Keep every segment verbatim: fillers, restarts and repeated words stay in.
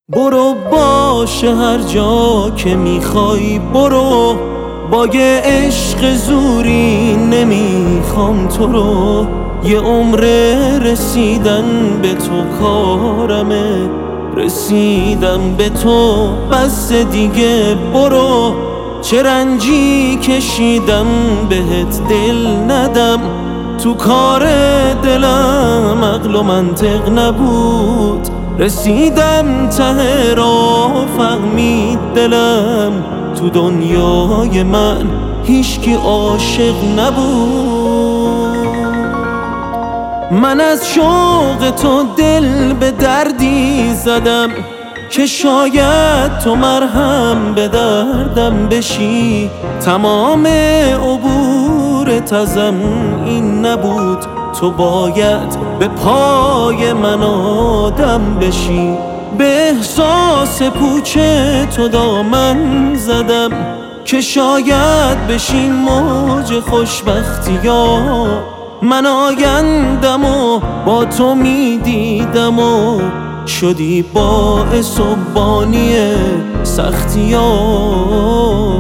برو باشه هر جا که میخوای برو، با یه عشق زوری نمیخوام تو رو. یه عمر رسیدن به تو کارمه، رسیدم به تو بس دیگه برو. چه رنجی کشیدم بهت دل ندم، تو کار دلم عقل و منطق نبود. رسیدم ته را فهمید دلم، تو دنیای من هیچکی عاشق نبود. من از شوق تو دل به دردی زدم که شاید تو مرهم به دردم بشی. تمام عبورت ازم این نبود، تو باید به پای من آدم بشی. به احساس پوچ تو دامن زدم که شاید بشین موج خوشبختی ها. من آیندم و با تو میدیدم و شدی باعث و بانی سختی ها.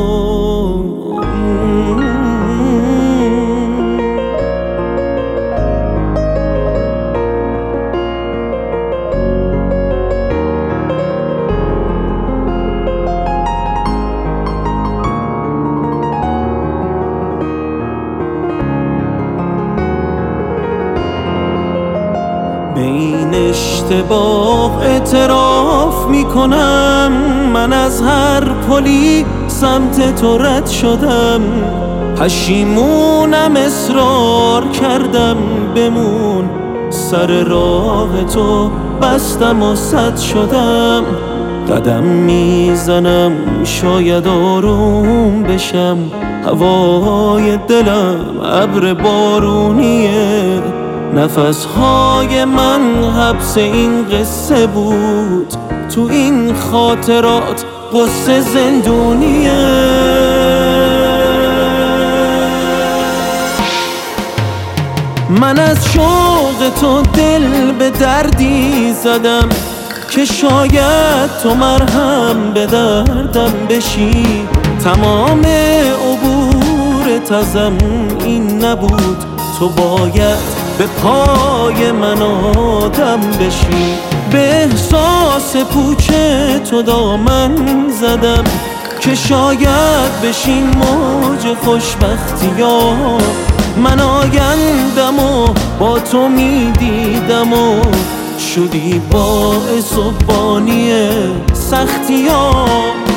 به این اشتباه اعتراف میکنم، من از هر پلی سمت تو رد شدم. پشیمونم اصرار کردم بمون، سر راه تو بستم و سد شدم. قدم میزنم شاید آروم بشم، هوای دلم ابر بارونیه. نفسهای من حبس این قصه بود، تو این خاطرات قصه زندونیه. من از شوق تو دل به دردی زدم که شاید تو مرهم به دردم بشی. تمام عبورت ازم این نبود، تو باید به پای من آدم بشی. به احساس پوچ تو دامن زدم که شاید بشین موج خوشبختی ها. من آیندم و با تو میدیدم و شدی باعث و بانی سختی ها.